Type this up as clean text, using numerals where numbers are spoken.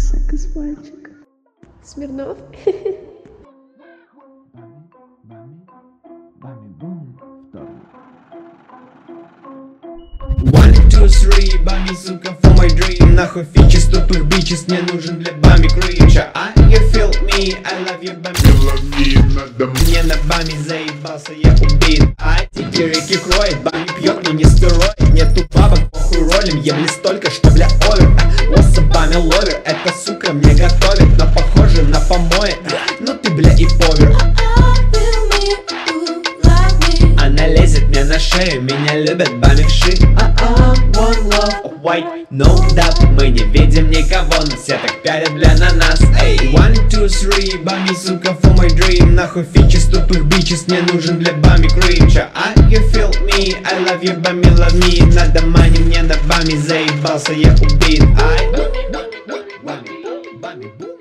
Секс мальчик. Смирнов. One, two, three, бами, сука, for my dream. Нахуй фичес, тупых бичес, мне нужен для бами кринжа. You feel me, I love you, бами. Мне на бами заебался, я убит. Теперь реки кроет, бами пьет, но не стероид. Нету бабок, похуй ролим, ебли столько, что бля овер. Лоса бами ловер, эта сука мне готовит, но похоже на помои. Ну ты бля и повер. Она лезет мне на шею, меня любят бамикши. One love, white, no doubt. Мы не видим никого, но все так пялят, бля, на нас. Эй, one, two, three, бами, сука, for my dream. Нахуй фичес, тупых бичес, мне нужен для бами кринжа. You feel me, I love you, бами, love me. Надо мани, мне на бами заебался, я убит. Бами, бами, бами, бами, бами.